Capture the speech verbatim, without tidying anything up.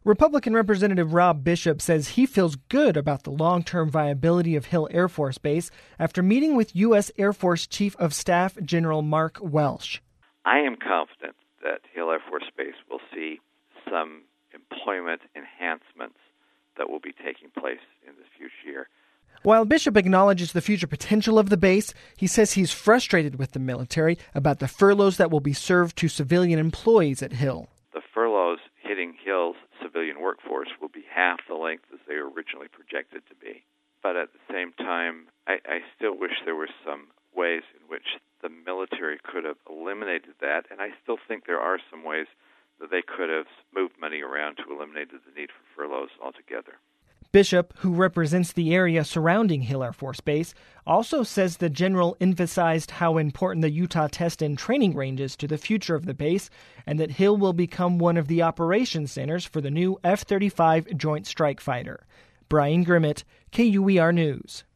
Republican Representative Rob Bishop says he feels good about the long-term viability of Hill Air Force Base after meeting with U S Air Force Chief of Staff General Mark Welsh. I am confident that Hill Air Force Base will see some employment enhancements that will be taking place in this future year. While Bishop acknowledges the future potential of the base, he says he's frustrated with the military about the furloughs that will be served to civilian employees at Hill. The furloughs hitting Hill's civilian workforce will be half the length as they were originally projected to be. But at the same time, I, I still wish there were some ways in which the military could have eliminated that, and I still think there are some ways that they could have moved money around to eliminate the need for furloughs altogether. Bishop, who represents the area surrounding Hill Air Force Base, also says the general emphasized how important the Utah Test and Training Range is to the future of the base, and that Hill will become one of the operations centers for the new F thirty-five Joint Strike Fighter. Brian Grimmett, K U E R News.